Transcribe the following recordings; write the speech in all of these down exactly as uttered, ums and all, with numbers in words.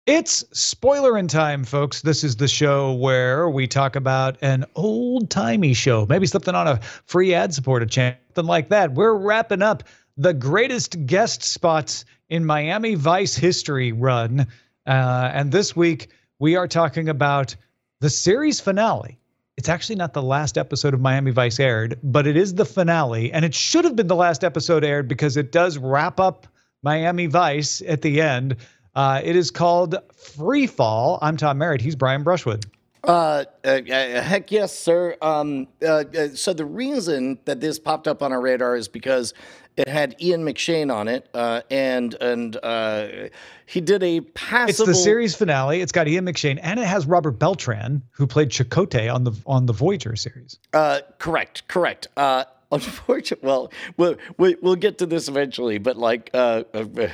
It's spoiler in time, folks. This is the show where we talk about an old-timey show, maybe something on a free ad-supported channel, something like that. We're wrapping up the greatest guest spots in Miami Vice history run. Uh, and this week, we are talking about the series finale. It's actually not the last episode of Miami Vice aired, but it is the finale. And it should have been the last episode aired because it does wrap up Miami Vice at the end. Uh, it is called Free Fall. I'm Tom Merritt. He's Brian Brushwood. Uh, uh, uh, heck yes, sir. Um, uh, uh, so the reason that this popped up on our radar is because it had Ian McShane on it, uh, and and uh, he did a passable. It's the series finale. It's got Ian McShane, and it has Robert Beltran, who played Chakotay on the on the Voyager series. Uh, correct, correct. Uh, Unfortunately, well, we'll we'll get to this eventually, but like, uh, uh,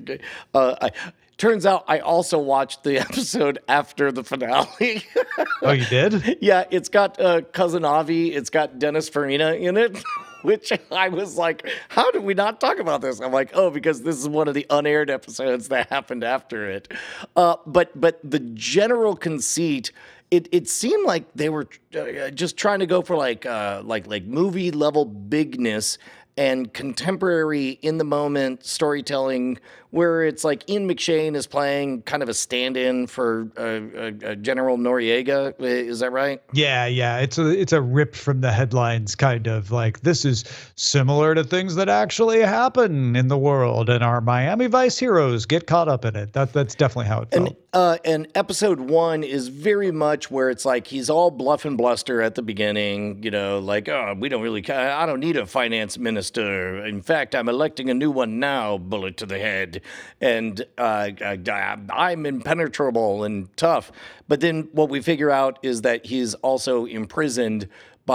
uh, I, turns out I also watched the episode after the finale. Oh, you did? Yeah, it's got uh, Cousin Avi, it's got Dennis Farina in it, which I was like, how did we not talk about this? I'm like, oh, because this is one of the unaired episodes that happened after it. Uh, but but the general conceit. It it seemed like they were uh, just trying to go for like uh, like like movie level bigness and contemporary in the moment storytelling, where it's like Ian McShane is playing kind of a stand-in for uh, uh, uh, General Noriega. Is that right? Yeah, yeah. It's a it's a rip from the headlines, kind of like this is similar to things that actually happen in the world, and our Miami Vice heroes get caught up in it. That that's definitely how it felt. And uh, and episode one is very much where it's like he's all bluff and bluster at the beginning. You know, like oh, we don't really. I don't need a finance minister. In fact, I'm electing a new one now. Bullet to the head. And uh, I, I'm impenetrable and tough. But then what we figure out is that he's also imprisoned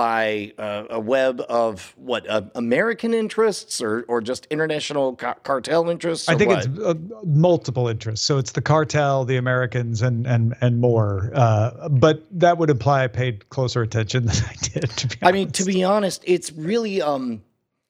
by uh, a web of, what, uh, American interests or, or just international ca- cartel interests? I think what? it's uh, multiple interests. So it's the cartel, the Americans, and and and more. Uh, but that would imply I paid closer attention than I did, to be honest. I mean, to be honest, it's really... um.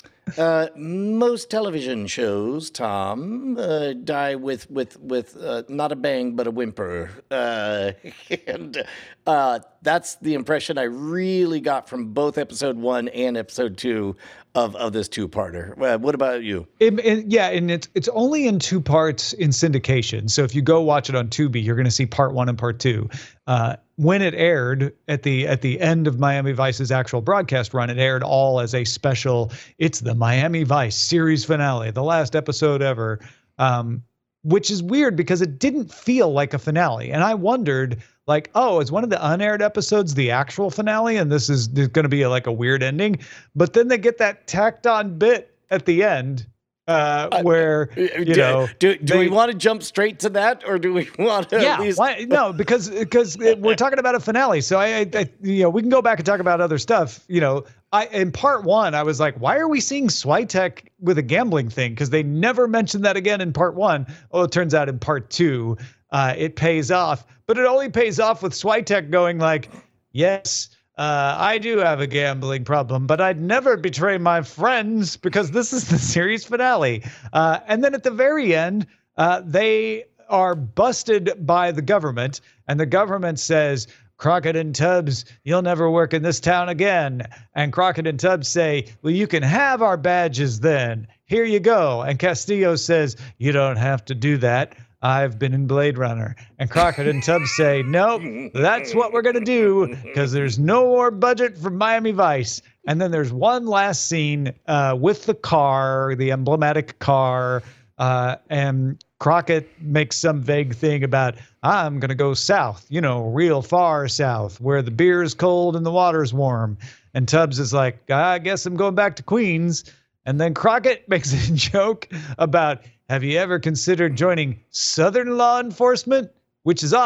Uh, most television shows, Tom, uh, die with with with uh, not a bang but a whimper, uh, and uh, that's the impression I really got from both episode one and episode two of of this two-parter. Uh, what about you? It, it, yeah, and it's it's only in two parts in syndication. So if you go watch it on Tubi, you're going to see part one and part two. Uh, when it aired at the at the end of Miami Vice's actual broadcast run, it aired all as a special. It's the Miami Vice series finale, the last episode ever, um, which is weird because it didn't feel like a finale. And I wondered, like, oh, is one of the unaired episodes the actual finale? And this is going to be a, like a weird ending. But then they get that tacked on bit at the end. Uh, where, you do, know, do, do they, we want to jump straight to that, or do we want to yeah, at least? Why, no, because because we're talking about a finale. So I, I, you know, we can go back and talk about other stuff. You know, I in part one, I was like, why are we seeing Switek with a gambling thing? Because they never mentioned that again in part one. Oh, it turns out in part two, uh, it pays off, but it only pays off with Switek going like, yes. Uh, I do have a gambling problem, but I'd never betray my friends because this is the series finale. Uh, and then at the very end, uh, they are busted by the government, and the government says, Crockett and Tubbs, you'll never work in this town again. And Crockett and Tubbs say, well, you can have our badges then. Here you go. And Castillo says, you don't have to do that. I've been in Blade Runner. And Crockett and Tubbs say, nope, that's what we're going to do because there's no more budget for Miami Vice. And then there's one last scene uh, with the car, the emblematic car, uh, and Crockett makes some vague thing about, I'm going to go south, you know, real far south, where the beer's cold and the water's warm. And Tubbs is like, I guess I'm going back to Queens. And then Crockett makes a joke about, have you ever considered joining Southern law enforcement? Which is odd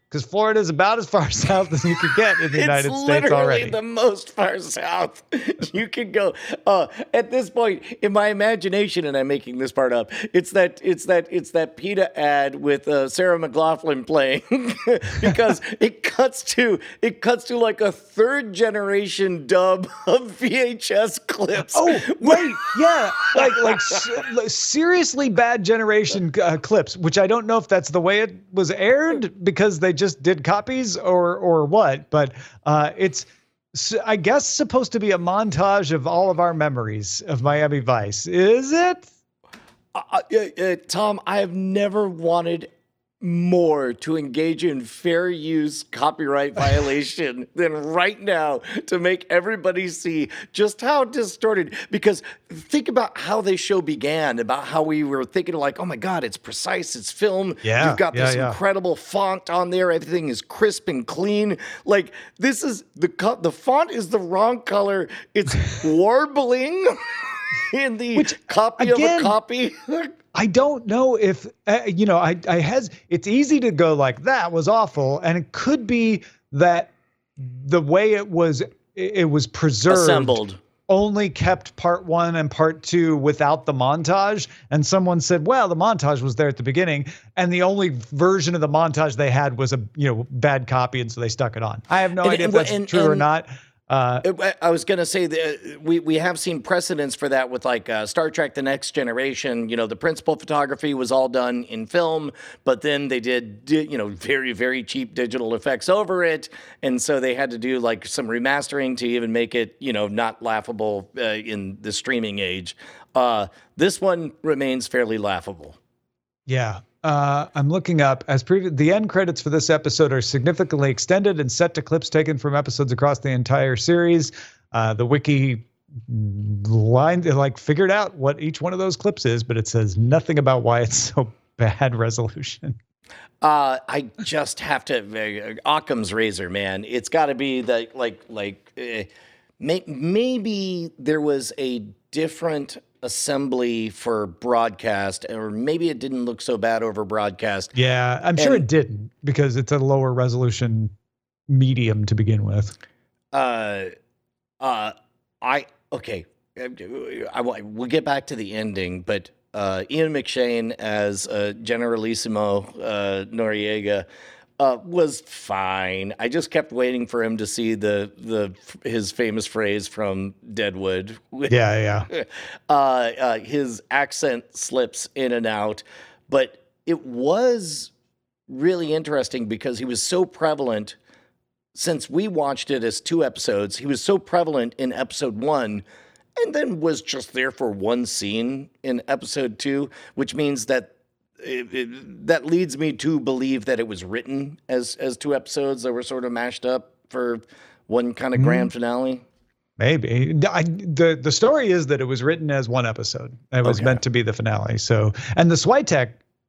because Florida is about as far south as you could get in the United it's States already. Literally the most far south you can go. Uh, at this point, in my imagination, and I'm making this part up, it's that it's that it's that PETA ad with uh, Sarah McLachlan playing, because it cuts to it cuts to like a third generation dub of V H S clips. Oh wait, yeah, like like s- seriously bad generation uh, clips, which I don't know if that's the way it was aired because they just did copies or or what, but uh, it's I guess supposed to be a montage of all of our memories of Miami Vice. Is it? Uh, uh, uh, Tom, I have never wanted more to engage in fair use copyright violation than right now to make everybody see just how distorted, because think about how the show began, about how we were thinking like, oh my God, it's precise, it's film. Yeah, You've got yeah, this yeah. incredible font on there. Everything is crisp and clean. Like this is the co- the font is the wrong color. It's warbling in the Which, copy again, of a copy. I don't know if, uh, you know, I, I has, it's easy to go like that was awful. And it could be that the way it was, it was preserved, Assembled. only kept part one and part two without the montage. And someone said, well, the montage was there at the beginning. And the only version of the montage they had was a, you know, bad copy. And so they stuck it on. I have no And- idea and- if that's and- true or and- not. Uh, I- I was going to say that we, we have seen precedents for that with like uh, Star Trek The Next Generation. You know, the principal photography was all done in film, but then they did, di- you know, very, very cheap digital effects over it. And so they had to do like some remastering to even make it, you know, not laughable uh, in the streaming age. Uh, this one remains fairly laughable. Yeah. Uh, I'm looking up as previous. The end credits for this episode are significantly extended and set to clips taken from episodes across the entire series. Uh, the wiki line like figured out what each one of those clips is, but it says nothing about why it's so bad resolution. Uh, I just have to uh, Occam's razor, man. It's got to be the like like uh, may, maybe there was a different assembly for broadcast, or maybe it didn't look so bad over broadcast. Yeah, I'm sure And- it didn't because it's a lower resolution medium to begin with. Uh, uh, I okay. I, I we'll get back to the ending, but uh, Ian McShane as uh, Generalissimo uh, Noriega uh, was fine. I just kept waiting for him to see the the his famous phrase from Deadwood. Yeah, yeah. uh, uh, his accent slips in and out, but it was really interesting because he was so prevalent. Since we watched it as two episodes, he was so prevalent in episode one and then was just there for one scene in episode two, which means that it, it, that leads me to believe that it was written as as two episodes that were sort of mashed up for one kind of grand finale. Maybe. I, the the story is that it was written as one episode. It was Okay. meant to be the finale. So, and the Switek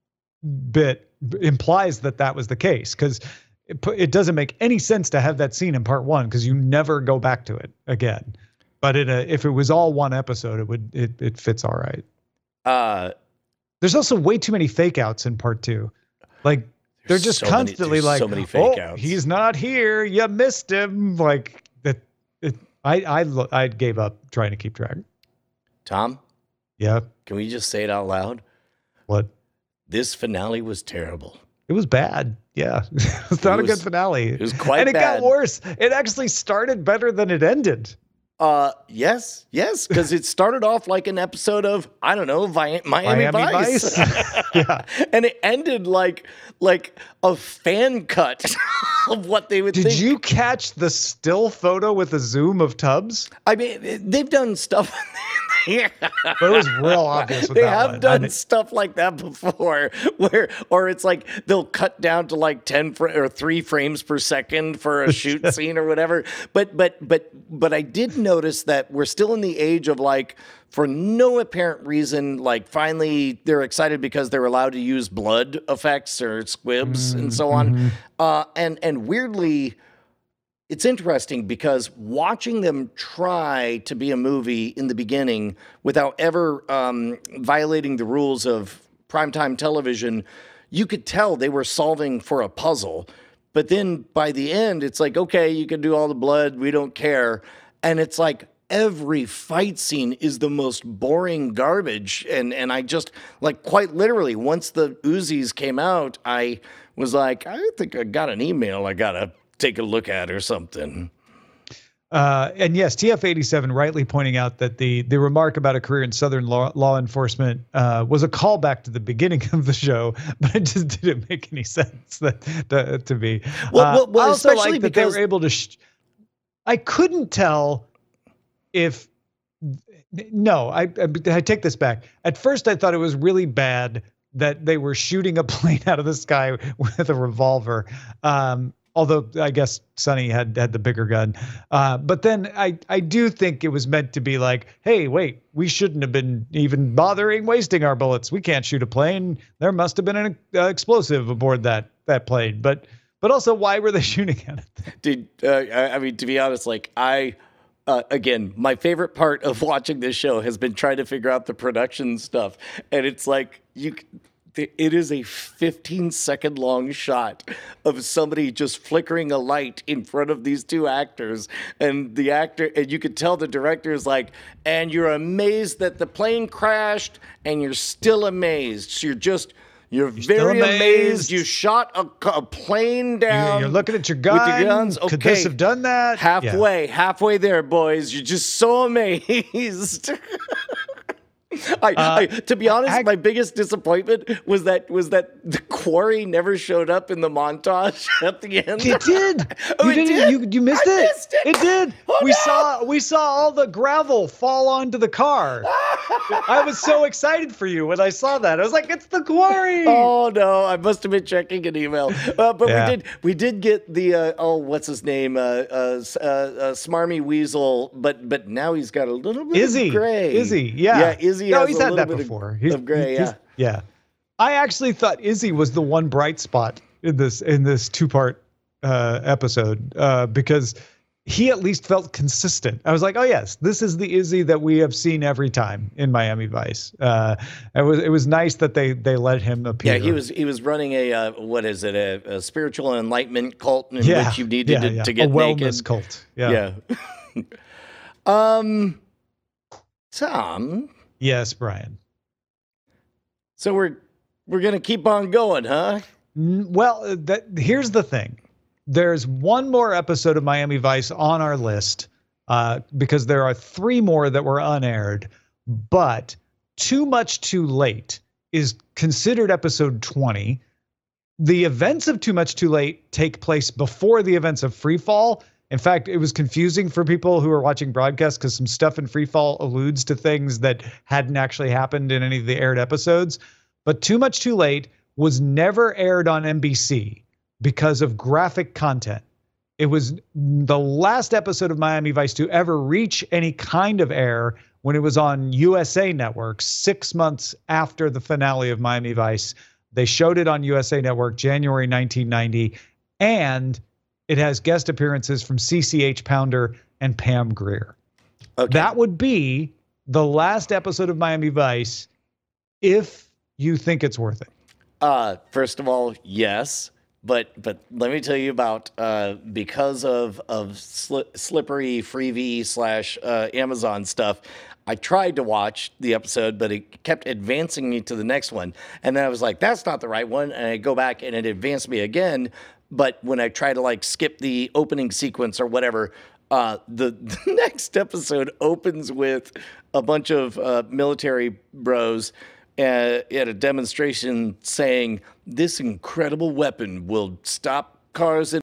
bit implies that that was the case because it, pu- it doesn't make any sense to have that scene in part one because you never go back to it again. But in a, if it was all one episode, it would it it fits all right. Uh, There's also way too many fake outs in part two. Like they're There's just so many- constantly there's like, so many fake oh, outs." he's not here. You missed him. Like that. It, I I lo- I gave up trying to keep track. Tom, Yeah. can we just say it out loud? What? This finale was terrible. It was bad. Yeah. It's not It a was- good finale. it was quite And it bad. got worse. It actually started better than it ended. Uh, yes, yes, because it started off like an episode of I don't know, Vi- Miami, Miami Vice, Vice. Yeah. and it ended like like a fan cut of what they would Did think. you catch the still photo with the zoom of Tubbs? I mean, they've done stuff. Yeah. But it was real obvious with They that have one. done I- stuff like that before, where or it's like they'll cut down to like ten fr- or three frames per second for a shoot scene or whatever. But but but but I did notice that we're still in the age of like, for no apparent reason, like finally they're excited because they're allowed to use blood effects or squibs and so on. Uh, and and weirdly, it's interesting because watching them try to be a movie in the beginning without ever um, violating the rules of primetime television, you could tell they were solving for a puzzle. But then by the end, it's like, okay, you can do all the blood. We don't care. And it's like every fight scene is the most boring garbage. And, and I just, like, quite literally, once the Uzis came out, I was like, I think I got an email I got to take a look at or something. Uh, and yes, T F eighty-seven rightly pointing out that the the remark about a career in Southern law, law enforcement uh, was a callback to the beginning of the show, but it just didn't make any sense that, to, to me. Well, uh, well, well I also especially like that because they were able to. Sh- I couldn't tell if. No, I, I I take this back. At first, I thought it was really bad that they were shooting a plane out of the sky with a revolver. Um, Although I guess Sonny had had the bigger gun. Uh, but then I, I do think it was meant to be like, hey, wait, we shouldn't have been even bothering wasting our bullets. We can't shoot a plane. There must have been an uh, explosive aboard that that plane. But but also, why were they shooting at it? Dude, uh, I, I mean, to be honest, like I, uh, again, my favorite part of watching this show has been trying to figure out the production stuff. And it's like, you it is a fifteen second long shot of somebody just flickering a light in front of these two actors. And the actor, and you could tell the director is like, and you're amazed that the plane crashed and you're still amazed. So you're just, you're, you're very amazed. amazed. You shot a, a plane down. You're looking at your gun. With your guns. Okay. Could this have done that? Halfway, yeah. halfway there, boys. You're just so amazed. I, uh, I, to be honest, I, my biggest disappointment was that was that the quarry never showed up in the montage at the end. It did. oh, you it didn't. Did? You you missed I it. Missed it. It did. Oh, we no. saw we saw all the gravel fall onto the car. I was so excited for you when I saw that. I was like, "It's the quarry!" Oh no! I must have been checking an email. Uh, but yeah. we did we did get the uh, oh what's his name uh, uh, uh, uh, Smarmy Weasel, but but now he's got a little bit Izzy. of gray. Izzy, yeah, yeah, Izzy. No, has he's a had that bit before. Of, he's, of gray, he's, yeah, yeah. I actually thought Izzy was the one bright spot in this in this two part uh, episode uh, because he at least felt consistent. I was like, oh yes, this is the Izzy that we have seen every time in Miami Vice. Uh, it was it was nice that they they let him appear. Yeah, he was he was running a uh, what is it a, a spiritual enlightenment cult in yeah, which you needed yeah, to, yeah. to get a wellness naked. cult. Yeah. Yeah. um, Tom. Yes, Brian. So we're we're gonna keep on going, huh? Well, that here's the thing. There's one more episode of Miami Vice on our list uh, because there are three more that were unaired, but Too Much Too Late is considered episode twenty. The events of Too Much Too Late take place before the events of Freefall. In fact, it was confusing for people who were watching broadcast because some stuff in Freefall alludes to things that hadn't actually happened in any of the aired episodes. But Too Much Too Late was never aired on N B C because of graphic content. It was the last episode of Miami Vice to ever reach any kind of air when it was on U S A Network six months after the finale of Miami Vice. They showed it on U S A Network January nineteen ninety, and it has guest appearances from C C H Pounder and Pam Grier. Okay. That would be the last episode of Miami Vice if you think it's worth it. Uh, first of all, yes. But but let me tell you about uh, because of of sli- slippery freebie slash uh, Amazon stuff. I tried to watch the episode, but it kept advancing me to the next one, and then I was like, "That's not the right one." And I go back, and it advanced me again. But when I try to like skip the opening sequence or whatever, uh, the, the next episode opens with a bunch of uh, military bros Uh, at a demonstration saying this incredible weapon will stop cars in